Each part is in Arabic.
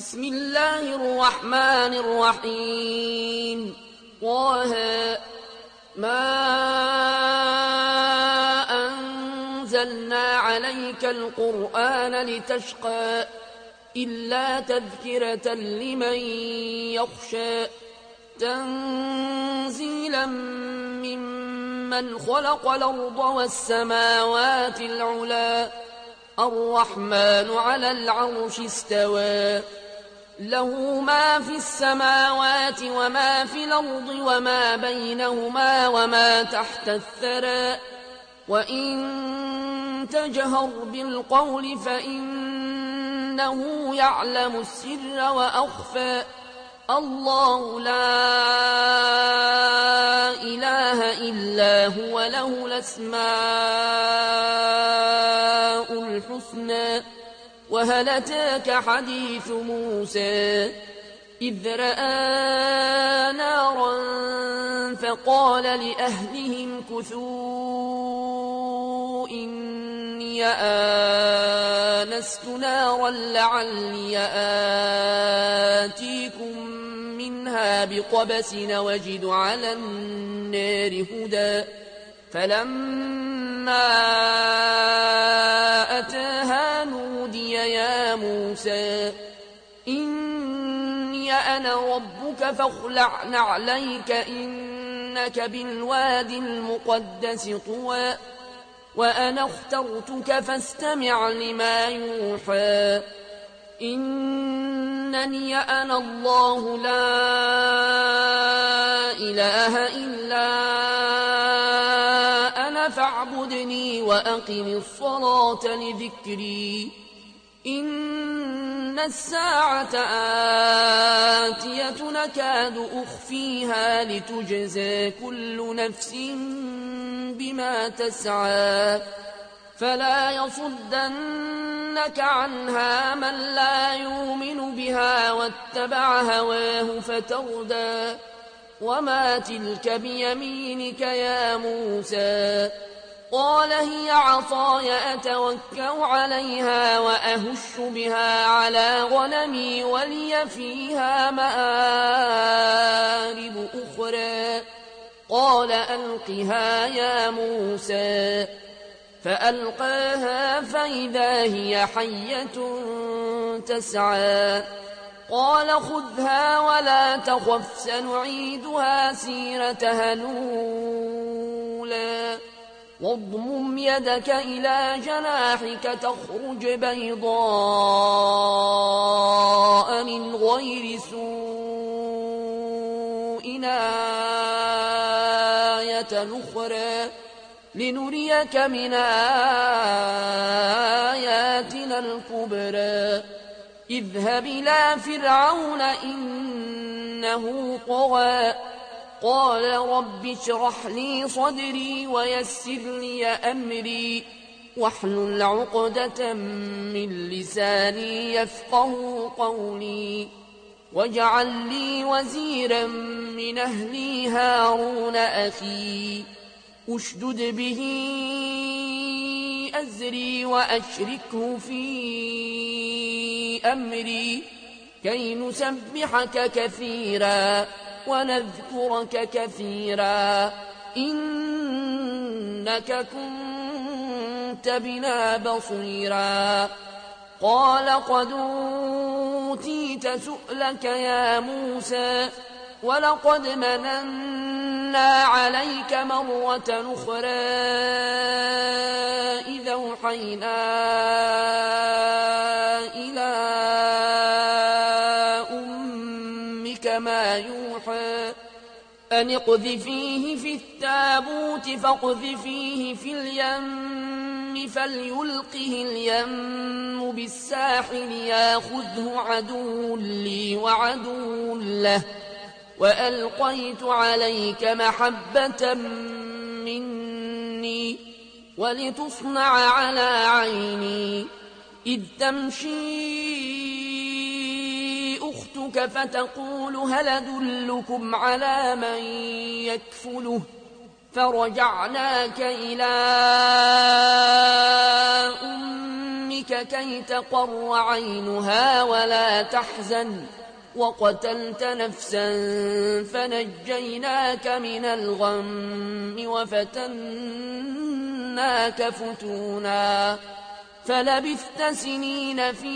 بسم الله الرحمن الرحيم. طه ما أنزلنا عليك القرآن لتشقى إلا تذكرة لمن يخشى تنزيلا ممن خلق الأرض والسماوات العلى الرحمن على العرش استوى له ما في السماوات وما في الأرض وما بينهما وما تحت الثرى وإن تجهر بالقول فإنه يعلم السر وأخفى الله لا إله إلا هو له الأسماء الحسنى وهل أتاك حديث موسى إذ رأى نارا فقال لأهلهم كثوا إني آنست نارا لعلي آتيكم منها بقبس وجد على النار هدى فلما أتاها نودي يا موسى إني أنا ربك فاخلع نعليك إنك بالوادي المقدس طوى وأنا اخترتك فاستمع لما يوحى إنني أنا الله لا إله إلا أنا فاعبدني وأقم الصلاة لذكري إن الساعة آتية نكاد أخفيها لتجزى كل نفس بما تسعى فلا يصدنك عنها من لا يؤمن بها واتبع هواه فتردى وما تلك بيمينك يا موسى قال هي عصاي أتوكأ عليها وأهش بها على غنمي ولي فيها مآرب أخرى قال ألقها يا موسى فألقاها فإذا هي حية تسعى قال خذها ولا تخف سنعيدها سيرتها الأولى واضمم يدك إلى جناحك تخرج بيضاء من غير سوء آية أخرى لنريك من آياتنا الكبرى اذهب إلى فرعون إنه طغى قال رب اشرح لي صدري ويسر لي أمري واحلل عقدة من لساني يفقه قولي واجعل لي وزيرا من أهلي هارون أخي أشدد به أزري وأشركه في أمري كي نسبحك كثيرا ونذكرك كثيرا إنك كنت بنا بصيرا قال قد أوتيت سؤلك يا موسى ولقد مننا عليك مرة أخرى إذا أوحينا إلى أمك ما يوحى أن اقذفيه في التابوت فاقذفيه في اليم فليلقه اليم بالساحل ياخذه عدو لي وعدو له وألقيت عليك محبة مني ولتصنع على عيني إذ تمشي أختك فتقول هل أدلكم على من يكفله فرجعناك إلى أمك أمك كي تقر عينها ولا تحزن وقتلت نفسا فنجيناك من الغم وفتناك فتونا فلبثت سنين في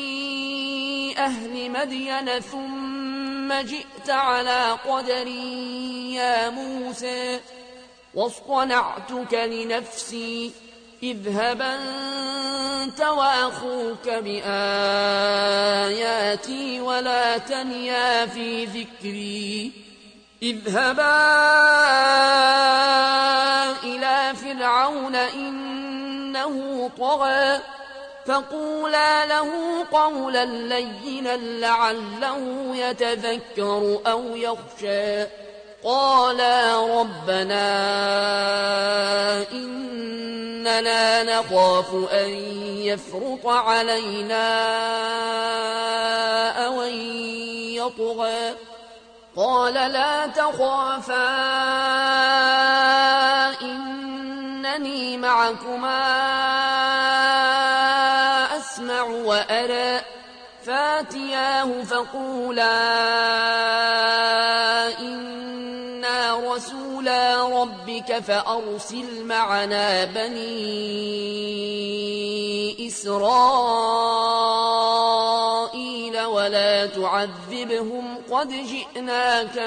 أهل مدين ثم جئت على قدري يا موسى واصطنعتك لنفسي اذهب أنت وأخوك بآياتي ولا تنيا في ذكري اذهبا إلى فرعون إنه طغى فقولا له قولا لينا لعله يتذكر أو يخشى قالا ربنا إننا نخاف أن يفرط علينا أو أن يطغى قال لا تخافا إنني معكما أسمع وأرى فاتياه فقولا إنا رسولا ربك فأرسل معنا بني إسرائيل ولا تعذبهم قد جئناك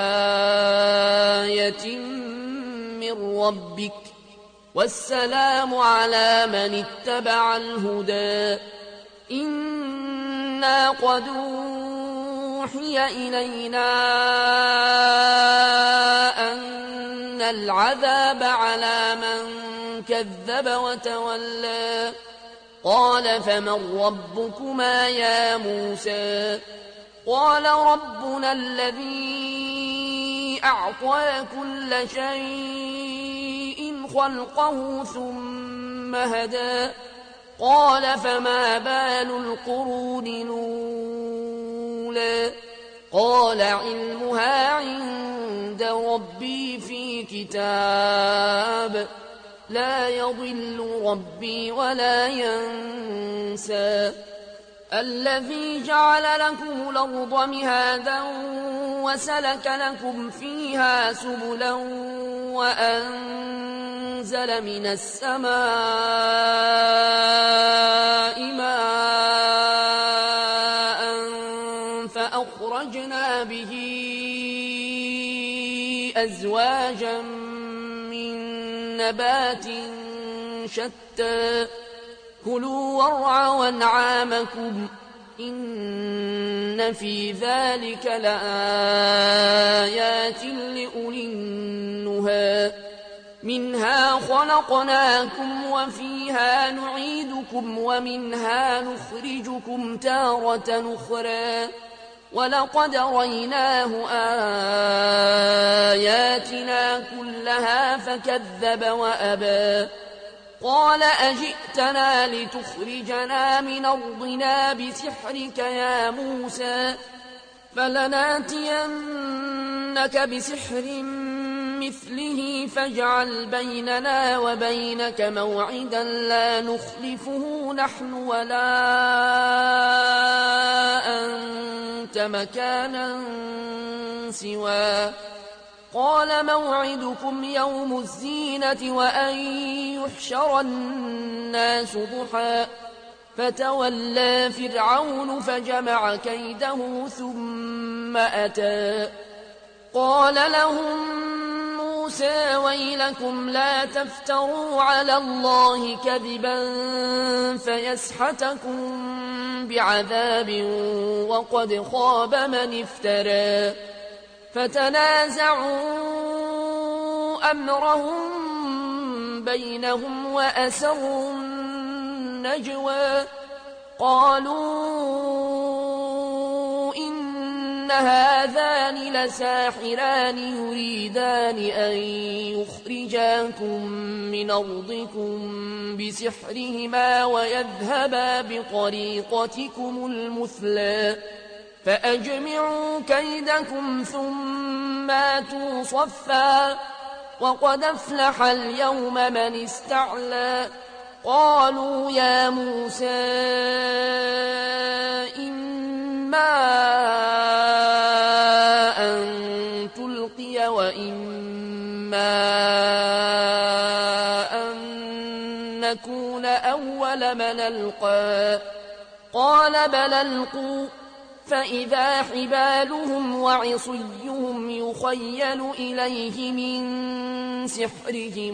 بآية من ربك والسلام على من اتبع الهدى إنا قد أوحي إلينا أن العذاب على من كذب وتولى قال فمن ربكما يا موسى قال ربنا الذي أعطى كل شيء خلقه ثم هدى قال فما بال القرون الأولى قال علمها عند ربي في كتاب لا يضل ربي ولا ينسى الذي جعل لكم الأرض مهادا وسلك لكم فيها سبلا وأنزل من السماء ماء فأخرجنا به أزواجا من نبات شتى كلوا وارعوا أنعامكم إن في ذلك لآيات لأولي النهى منها خلقناكم وفيها نعيدكم ومنها نخرجكم تارة أخرى ولقد ريناه آياتنا كلها فكذب وأبى قال أجئتنا لتخرجنا من أرضنا بسحرك يا موسى فلناتينك بسحر مثله فاجعل بيننا وبينك موعدا لا نخلفه نحن ولا أنت مكانا سواه قال موعدكم يوم الزينة وأن يحشر الناس ضحى فتولى فرعون فجمع كيده ثم أتى قال لهم موسى ويلكم لا تفتروا على الله كذبا فيسحتكم بعذاب وقد خاب من افترى فتنازعوا أمرهم بينهم وأسروا النجوى قالوا إن هذان لساحران يريدان أن يخرجاكم من أرضكم بسحرهما ويذهبا بطريقتكم المثلى فأجمعوا كيدكم ثم آتوا صفا وقد أفلح اليوم من استعلى قالوا يا موسى إما أن تلقي وإما أن نكون أول من ألقى قال بل ألقوا فإذا حبالهم وعصيهم يخيل إليه من سحرهم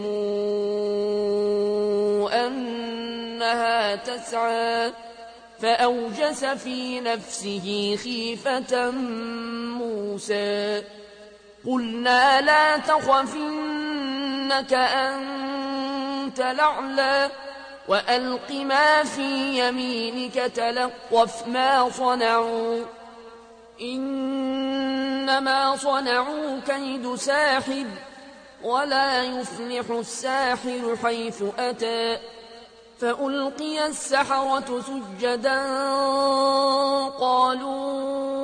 أنها تسعى فأوجس في نفسه خيفة موسى قلنا لا تخف إنك أنت الأعلى وألق ما في يمينك تلقف ما صنعوا إنما صنعوا كيد ساحر ولا يفلح الساحر حيث أتى فألقي السحرة سجدا قالوا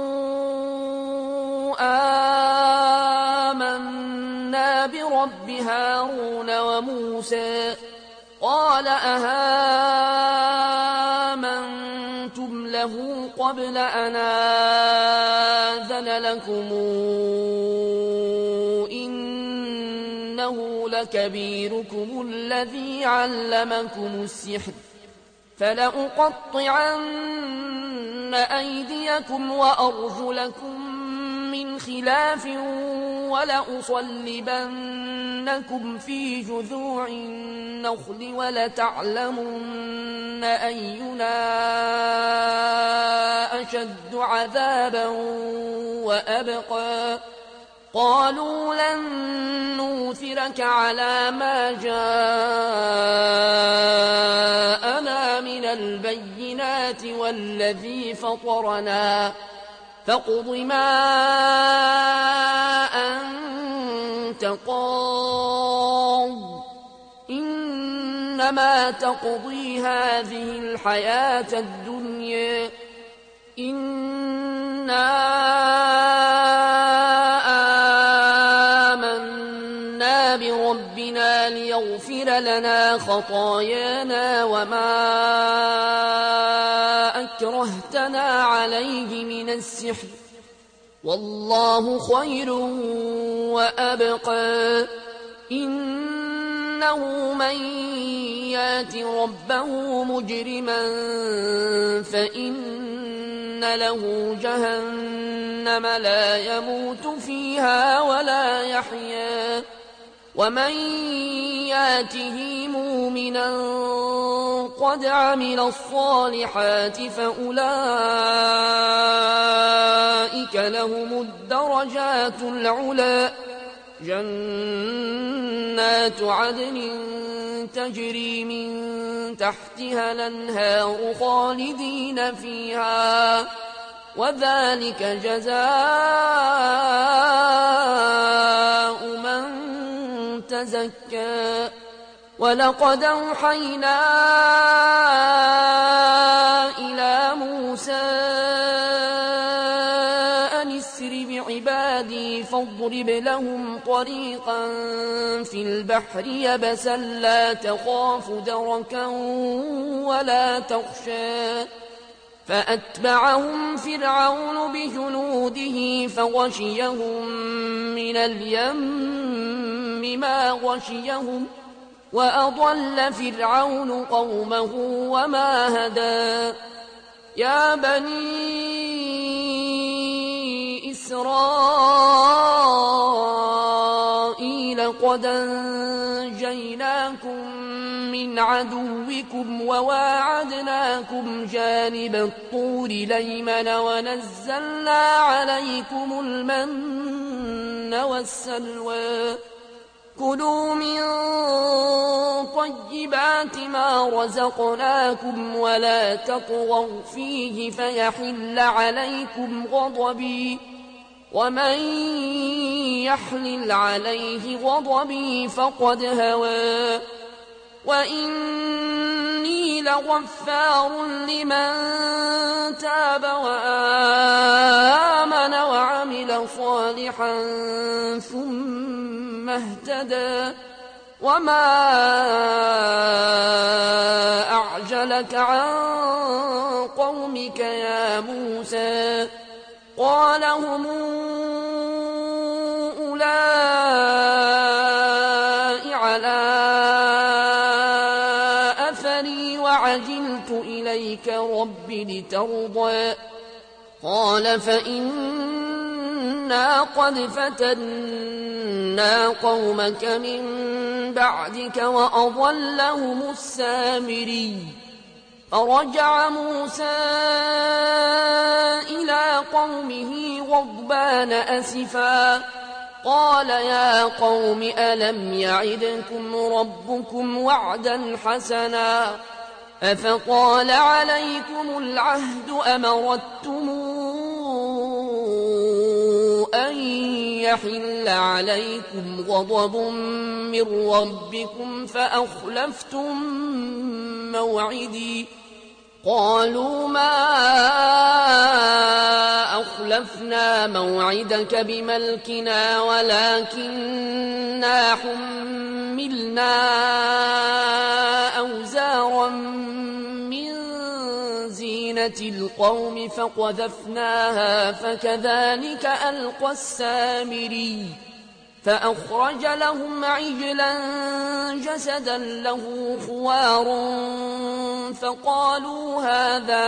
آمنا برب هارون وموسى قال أهامنتم له قبل أن آذن لكم إنه لكبيركم الذي علمكم السحر فلأقطعن أيديكم وأرجلكم من خلاف ولأصلبنكم في جذوع النخل ولتعلمن أينا أشد عذابا وأبقى قالوا لن نؤثرك على ما جاءنا من البينات والذي فطرنا فاقض ما أنت قاض إنما تقضي هذه الحياة الدنيا إنا آمنا بربنا ليغفر لنا خطايانا وما أكرهتنا عليه من السحر والله خير وأبقى إنه من يات ربه مجرما فإن له جهنم لا يموت فيها ولا يحيا ومن ياته مؤمنا قد عمل الصالحات فأولئك لهم الدرجات العلى جنات عدن تجري من تحتها الأنهار خالدين فيها وذلك جزاء من تزكى ولقد أوحينا إلى موسى أن اسر بعبادي فاضرب لهم طريقا في البحر يبسا لا تخاف دركا ولا تخشى فأتبعهم فرعون بجنوده فغشيهم من اليم ما غشيهم وأضل فرعون قومه وما هدى يا بني إسرائيل قد أنجيناكم من عدوكم وواعدناكم جانب الطور الأيمن ونزلنا عليكم المن والسلوى كلوا من طيبات ما رزقناكم ولا تطغوا فيه فيحل عليكم غضبي ومن يحلل عليه غضبي فقد هوى وإني لغفار لمن تاب وآمن وعمل صالحا ثم اهتدى وما أعجلك عن قومك يا موسى قال هم أولئك على أثري وعجلت إليك رب لترضى قال فإنا قد فتنا قومك من بعدك وأضلهم السامري فرجع موسى إلى قومه غضبان أسفا قال يا قوم ألم يعدكم ربكم وعدا حسنا أفطال عليكم العهد أمردتم أن يحل عليكم غضب من ربكم فأخلفتم موعدي قالوا ما أخلفنا موعدك بملكنا ولكننا حملنا أوزارا من زينة القوم فقذفناها فكذلك ألقى السامري فأخرج لهم عجلا جسدا له خوار فقالوا هذا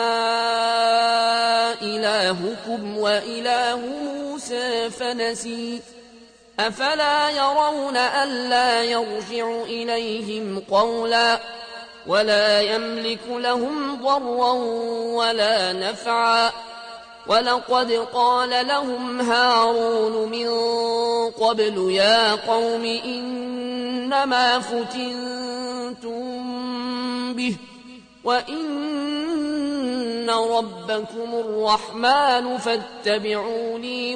إلهكم وإله موسى فنسي أفلا يرون ألا يرجع إليهم قولا ولا يملك لهم ضرا ولا نفعا ولقد قال لهم هارون من قبل يا قوم إنما فتنتم به وإن ربكم الرحمن فاتبعوني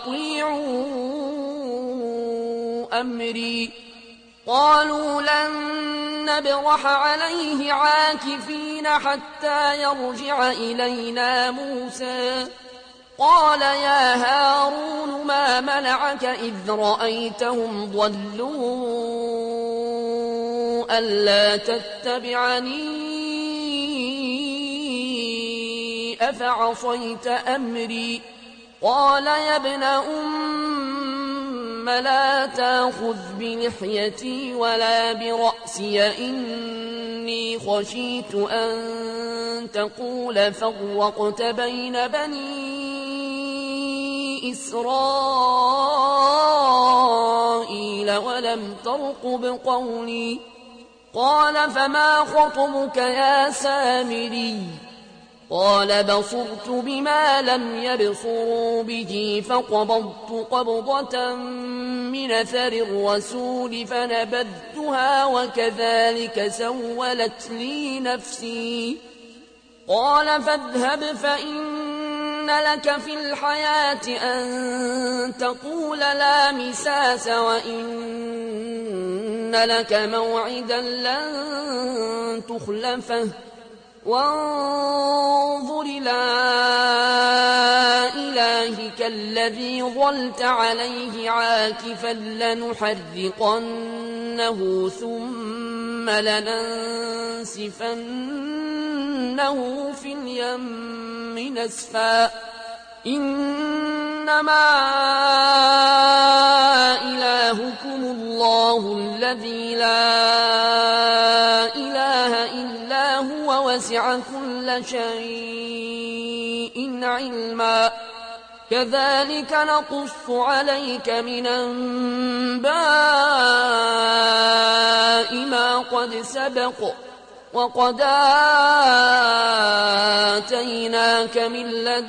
وأطيعوا أمري قالوا لن نبرح عليه عاكفين حتى يرجع إلينا موسى قال يا هارون ما منعك إذ رأيتهم ضلوا ألا تتبعني أفعصيت أمري قال يا ابن لا تأخذ بلحيتي ولا برأسي إني خشيت أن تقول فرقت بين بني إسرائيل ولم ترقب قولي قال فما خطبك يا سامري قال بصرت بما لم يبصروا به فقبضت قبضة من أثر الرسول فنبذتها وكذلك سولت لي نفسي قال فاذهب فإن لك في الحياة أن تقول لا مساس وإن لك موعدا لن تخلفه وانظر إلى إلهك الذي ظلت عليه عاكفا لنحرقنه ثم لننسفنه في اليم نسفا إنما إلهكم الله الذي لا إله إلا هو وسع كل شيء علما كذلك نقص عليك من أنباء ما قد سبق وقد آتيناك من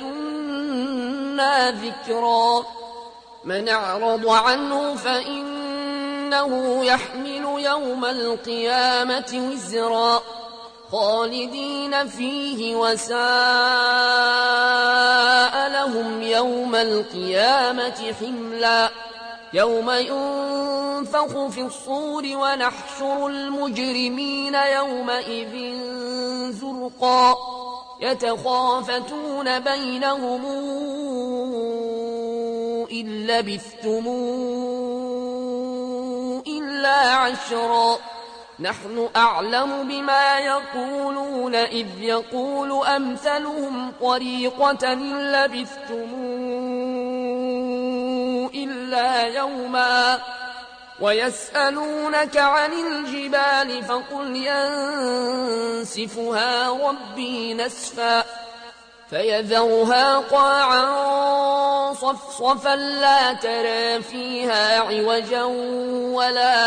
لدنا ذكرا من أعرض عنه فإنه يحمل يوم القيامة وزرا خالدين فيه وساء لهم يوم القيامة حملا يوم ينفخ في الصور ونحشر المجرمين يومئذ زرقا يتخافتون بينهم إن لبثتم إلا إلا عشرا نحن أعلم بما يقولون إذ يقول أمثلهم طريقة إن لبثتم إلا يوما ويسألونك عن الجبال فقل ينسفها ربي نسفا فيذرها قاعا صفصفا لا ترى فيها عوجا ولا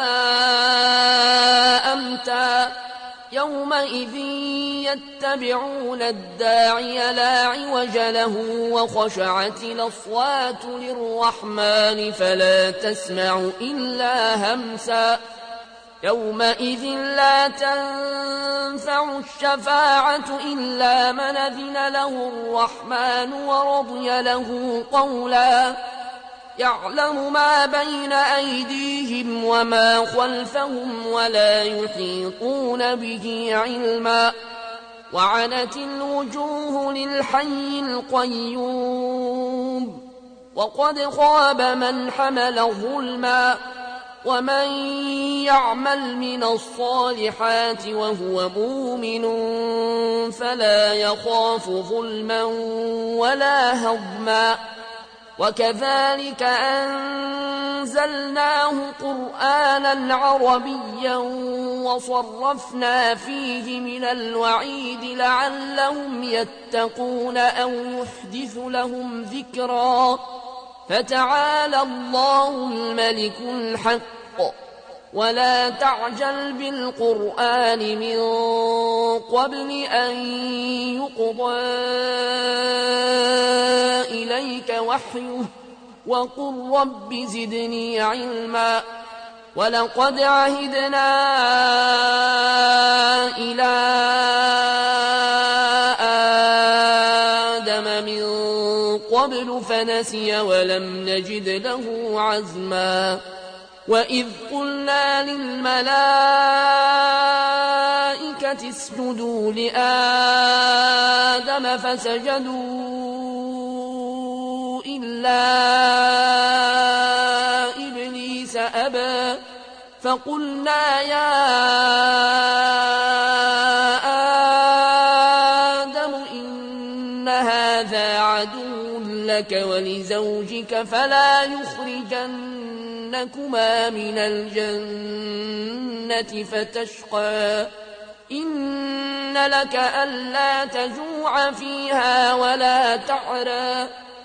أمتا يومئذ يتبعون الداعي لا عوج له وخشعت الأصوات للرحمن فلا تسمع إلا همسا يومئذ لا تنفع الشفاعة إلا من أذن له الرحمن ورضي له قولا يعلم ما بين أيديهم وما خلفهم ولا يحيطون به علما وعنت الوجوه للحي القيوم وقد خاب من حمل ظلما ومن يعمل من الصالحات وهو مؤمن فلا يخاف ظلما ولا هضما وكذلك أنزلناه قرآنا عربيا وصرفنا فيه من الوعيد لعلهم يتقون أو يحدث لهم ذكرا فتعالى الله الملك الحق ولا تعجل بالقرآن من قبل أن يقضى إليك وحيه وقل رب زدني علما ولقد عهدنا إلى آدم من قبل فنسي ولم نجد له عزما وإذ قلنا للملائكة اسجدوا لآدم فسجدوا إلا إبليس أبى فقلنا يا آدم إن هذا عدو لك ولزوجك فلا يخرجنكما من الجنة فتشقى إن لك ألا تجوع فيها ولا تعرى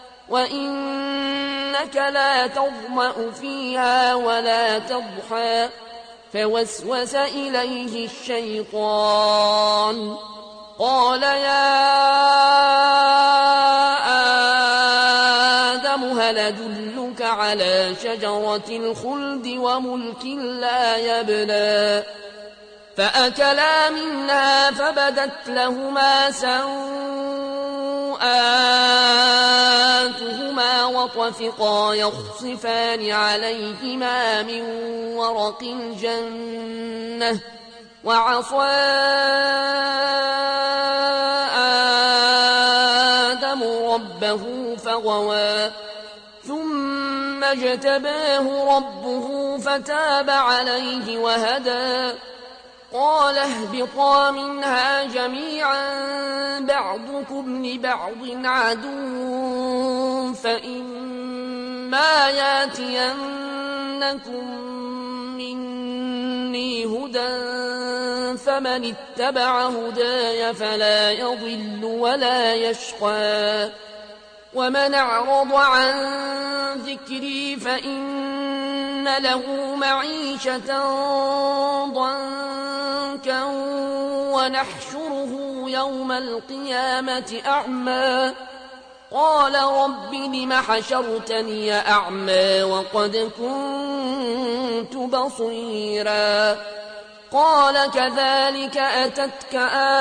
وإنك لا تظمأ فيها ولا تضحى فوسوس إليه الشيطان قال يا آدم هل أدلك على شجرة الخلد وملك لا يبلى فأكلا منها فبدت لهما سوآتهما وطفقا يخصفان عليهما من ورق الجنة وعصى آدم ربه فغوى ثم اجتباه ربه فتاب عليه وهدى قال اهبطا منها جميعا بعضكم لبعض عدو فإما ياتينكم مني هدى فمن اتبع هداي فلا يضل ولا يشقى ومن أعرض عن ذكري فإن له معيشة ضنكا ونحشره يوم القيامة أعمى قال رب لم حشرتني أعمى وقد كنت بصيرا قال كذلك أتتك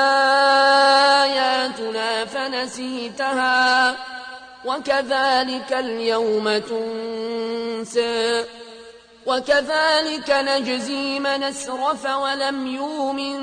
آياتنا فنسيتها وكذلك اليوم تنسى وكذلك نجزي من أسرف ولم يؤمن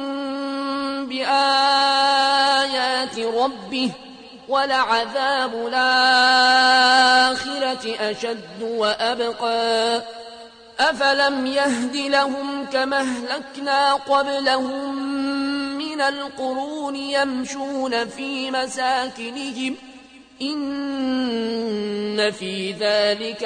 بآيات ربه ولعذاب الآخرة أشد وأبقى أفلم يهد لهم كما أهلكنا قبلهم من القرون يمشون في مساكنهم إن في ذلك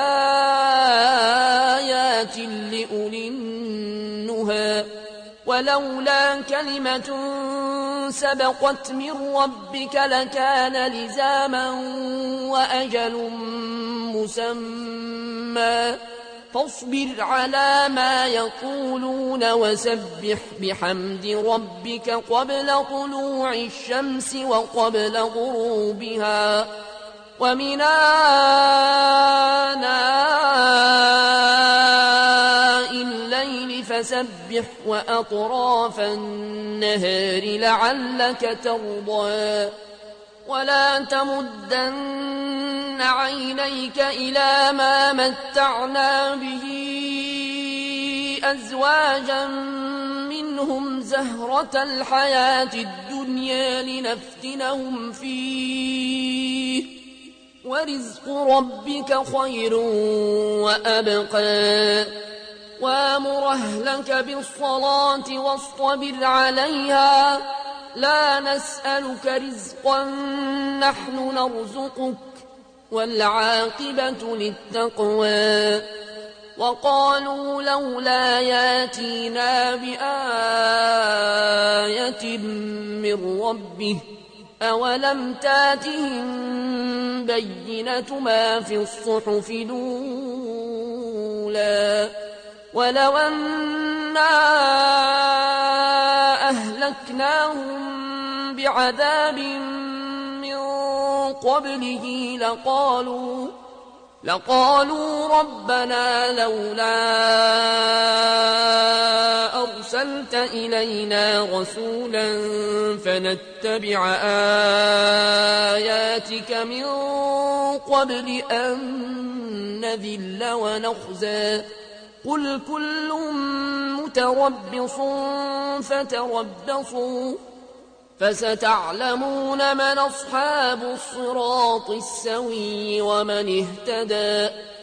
لآيات لأولي النهى ولولا كلمة سبقت من ربك لكان لزاما وأجل مسمى فاصبر على ما يقولون وسبح بحمد ربك قبل طلوع الشمس وقبل غروبها ومن آناء الليل فسبح وأطراف النهار لعلك ترضى ولا تمدن عينيك إلى ما متعنا به أزواجا منهم زهرة الحياة الدنيا لنفتنهم فيه ورزق ربك خير وأبقى وامر أهلك بالصلاة واصطبر عليها لا نسألك رزقا نحن نرزقك والعاقبة للتقوى وقالوا لولا ياتينا بآية من ربه أولم تاتهم بينة ما في الصحف الأولى ولو أنا أهلكناهم بعذاب من قبله لقالوا ربنا لولا أرسلت إلينا رسولا فنتبع آياتك من قبل أن نذل ونخزى قل كل متربص فتربصوا فستعلمون من أصحاب الصراط السوي ومن اهتدى